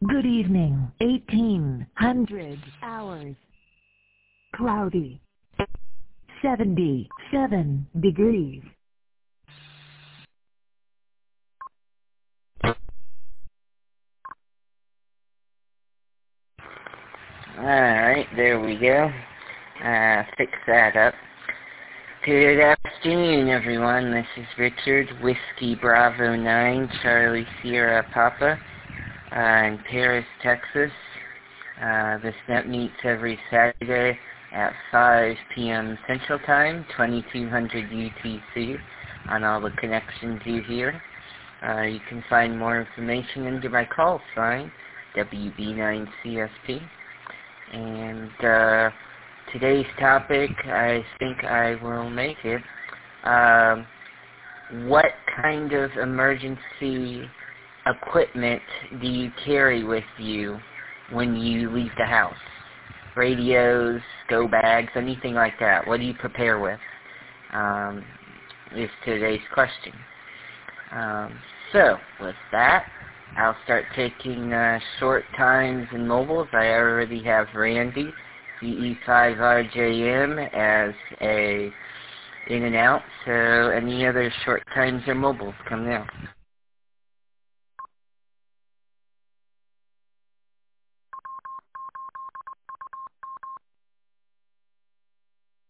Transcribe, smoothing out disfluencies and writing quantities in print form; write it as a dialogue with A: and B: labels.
A: Good evening. 1800 hours. Cloudy. 77 degrees.
B: Alright, there we go. Fix that up. Good afternoon, everyone. This is Richard, Whiskey Bravo 9, Charlie Sierra Papa, in Paris, Texas. This net meets every Saturday at 5 p.m. Central Time, 2200 UTC, on all the connections you hear. You can find more information under my call sign, WB9CSP. And today's topic, I think I will make it, what kind of emergency equipment do you carry with you when you leave the house? Radios, go bags, anything like that. What do you prepare with? Is today's question. So, with that, I'll start taking short times and mobiles. I already have Randy, CE5RJM, as a in and out, so any other short times or mobiles come now.